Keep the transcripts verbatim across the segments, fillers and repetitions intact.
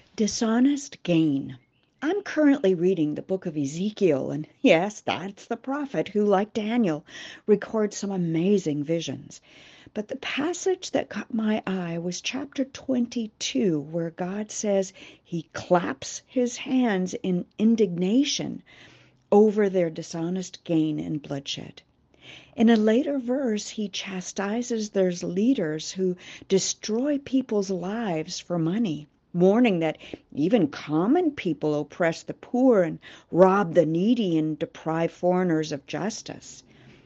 Dishonest gain. I'm currently reading the book of Ezekiel, and yes, that's the prophet who, like Daniel, records some amazing visions. But the passage that caught my eye was chapter twenty-two, where God says he claps his hands in indignation over their dishonest gain and bloodshed. In a later verse, he chastises those leaders who destroy people's lives for money, warning that even common people oppress the poor and rob the needy and deprive foreigners of justice.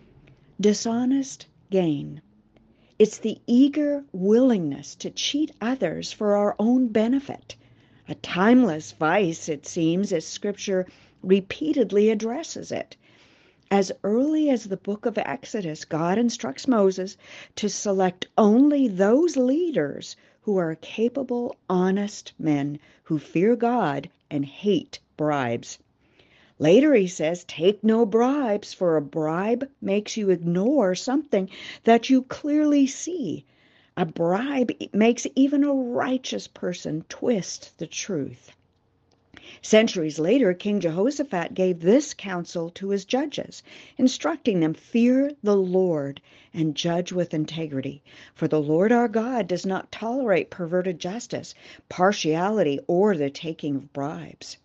Dishonest gain. It's the eager willingness to cheat others for our own benefit. A timeless vice, it seems, as Scripture repeatedly addresses it. As early as the book of Exodus, God instructs Moses to select only those leaders who are capable, honest men who fear God and hate bribes. Later he says, take no bribes, for a bribe makes you ignore something that you clearly see. A bribe makes even a righteous person twist the truth. Centuries later, King Jehoshaphat gave this counsel to his judges, instructing them, fear the Lord and judge with integrity. For the Lord our God does not tolerate perverted justice, partiality, or the taking of bribes.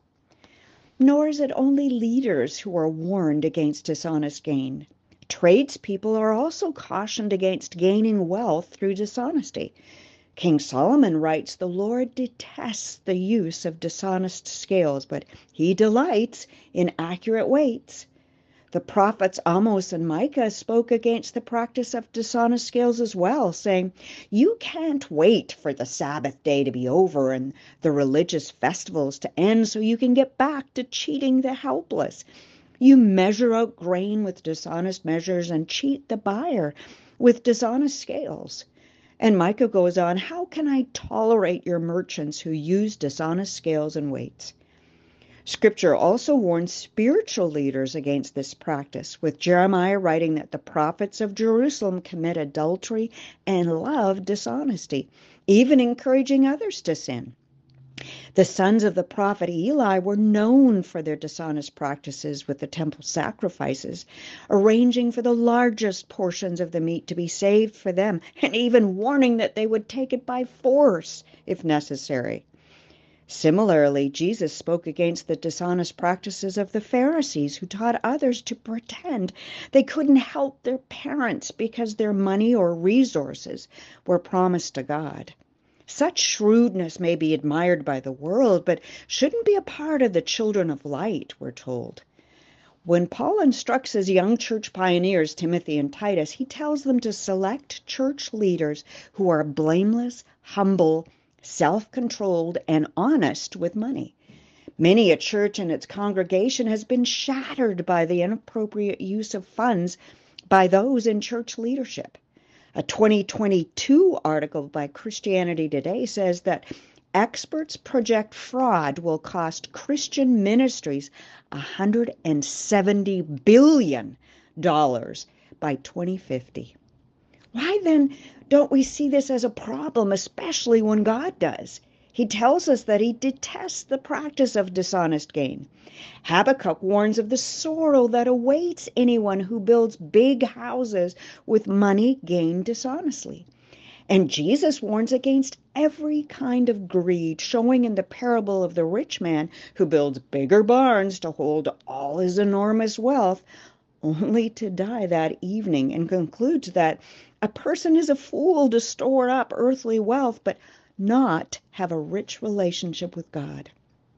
Nor is it only leaders who are warned against dishonest gain. Tradespeople are also cautioned against gaining wealth through dishonesty. King Solomon writes, the Lord detests the use of dishonest scales, but he delights in accurate weights. The prophets Amos and Micah spoke against the practice of dishonest scales as well, saying, you can't wait for the Sabbath day to be over and the religious festivals to end so you can get back to cheating the helpless. You measure out grain with dishonest measures and cheat the buyer with dishonest scales. And Micah goes on, how can I tolerate your merchants who use dishonest scales and weights? Scripture also warns spiritual leaders against this practice, with Jeremiah writing that the prophets of Jerusalem commit adultery and love dishonesty, even encouraging others to sin. The sons of the prophet Eli were known for their dishonest practices with the temple sacrifices, arranging for the largest portions of the meat to be saved for them, and even warning that they would take it by force if necessary. Similarly, Jesus spoke against the dishonest practices of the Pharisees, who taught others to pretend they couldn't help their parents because their money or resources were promised to God. Such shrewdness may be admired by the world, but shouldn't be a part of the children of light, we're told. When Paul instructs his young church pioneers, Timothy and Titus, he tells them to select church leaders who are blameless, humble, self-controlled, and honest with money. Many a church and its congregation has been shattered by the inappropriate use of funds by those in church leadership. A twenty twenty-two article by Christianity Today says that experts project fraud will cost Christian ministries one hundred seventy billion dollars by twenty fifty. Why then don't we see this as a problem, especially when God does? He tells us that he detests the practice of dishonest gain. Habakkuk warns of the sorrow that awaits anyone who builds big houses with money gained dishonestly. And Jesus warns against every kind of greed, showing in the parable of the rich man who builds bigger barns to hold all his enormous wealth, only to die that evening, and concludes that a person is a fool to store up earthly wealth, but not have a rich relationship with God.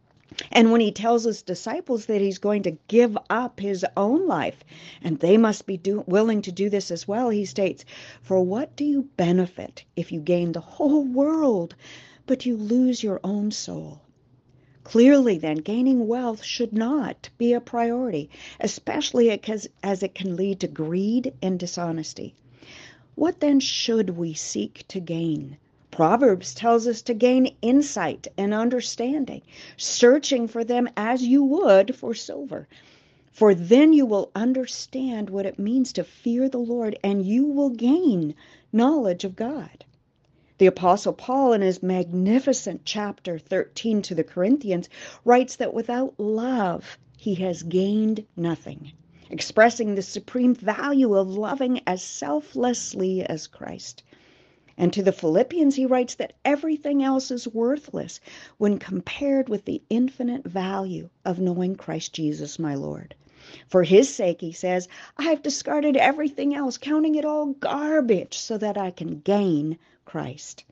And when he tells his disciples that he's going to give up his own life, and they must be do, willing to do this as well, he states, for what do you benefit if you gain the whole world, but you lose your own soul? Clearly, then, gaining wealth should not be a priority, especially as it can lead to greed and dishonesty. What then should we seek to gain? Proverbs tells us to gain insight and understanding, searching for them as you would for silver. For then you will understand what it means to fear the Lord, and you will gain knowledge of God. The Apostle Paul, in his magnificent chapter thirteen to the Corinthians, writes that without love, he has gained nothing, expressing the supreme value of loving as selflessly as Christ. And to the Philippians, he writes that everything else is worthless when compared with the infinite value of knowing Christ Jesus, my Lord. For his sake, he says, I have discarded everything else, counting it all garbage so that I can gain Christ.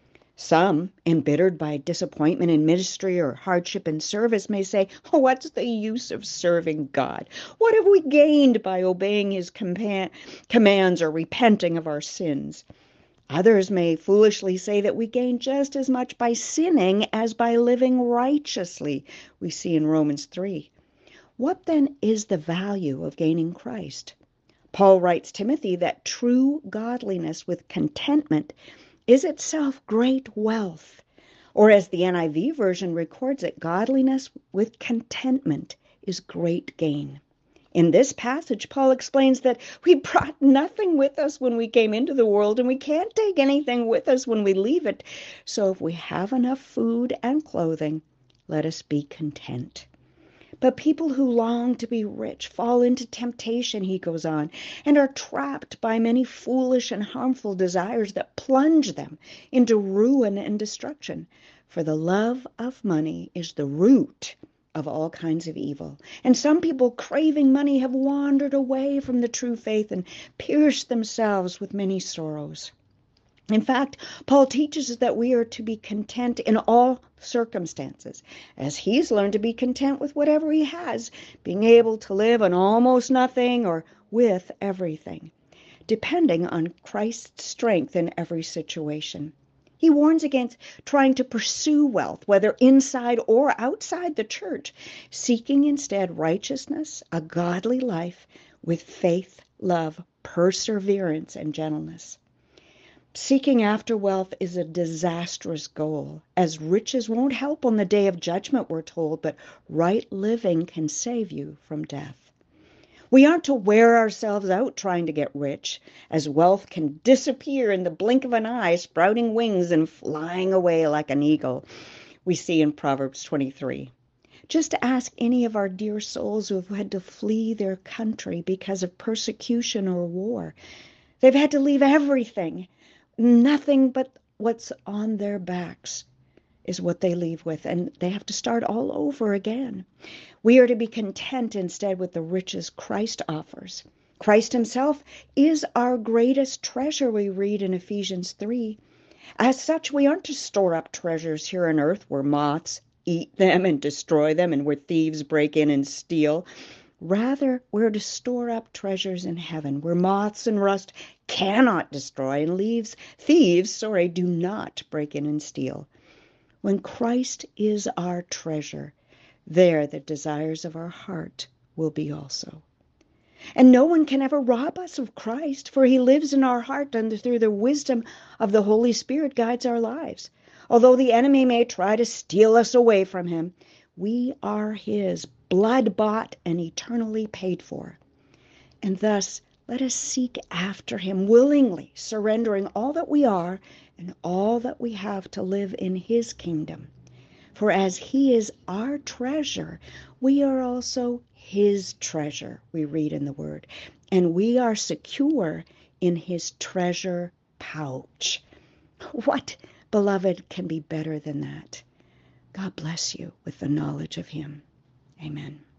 Some, embittered by disappointment in ministry or hardship in service, may say, oh, what's the use of serving God? What have we gained by obeying his com- commands or repenting of our sins? Others may foolishly say that we gain just as much by sinning as by living righteously, we see in Romans three. What then is the value of gaining Christ? Paul writes Timothy that true godliness with contentment is itself great wealth. Or as the N I V version records it, godliness with contentment is great gain. In this passage, Paul explains that we brought nothing with us when we came into the world, and we can't take anything with us when we leave it. So if we have enough food and clothing, let us be content. But people who long to be rich fall into temptation, he goes on, and are trapped by many foolish and harmful desires that plunge them into ruin and destruction. For the love of money is the root of all kinds of evil. And some people craving money have wandered away from the true faith and pierced themselves with many sorrows. In fact, Paul teaches us that we are to be content in all circumstances, as he's learned to be content with whatever he has, being able to live on almost nothing or with everything, depending on Christ's strength in every situation. He warns against trying to pursue wealth, whether inside or outside the church, seeking instead righteousness, a godly life with faith, love, perseverance, and gentleness. Seeking after wealth is a disastrous goal, as riches won't help on the day of judgment, we're told, but right living can save you from death. We aren't to wear ourselves out trying to get rich, as wealth can disappear in the blink of an eye, sprouting wings and flying away like an eagle, we see in Proverbs twenty-three. Just ask any of our dear souls who have had to flee their country because of persecution or war. They've had to leave everything. Nothing but what's on their backs is what they leave with, and they have to start all over again. We are to be content instead with the riches Christ offers. Christ himself is our greatest treasure, we read in Ephesians three. As such, we aren't to store up treasures here on earth where moths eat them and destroy them and where thieves break in and steal. Rather, we're to store up treasures in heaven where moths and rust cannot destroy and leaves, thieves, sorry, do not break in and steal. When Christ is our treasure, there the desires of our heart will be also. And no one can ever rob us of Christ, for he lives in our heart and through the wisdom of the Holy Spirit guides our lives. Although the enemy may try to steal us away from him, we are his, blood-bought and eternally paid for. And thus, let us seek after him willingly, surrendering all that we are and all that we have to live in his kingdom. For as he is our treasure, we are also his treasure, we read in the word, and we are secure in his treasure pouch. What, beloved, can be better than that? God bless you with the knowledge of him. Amen.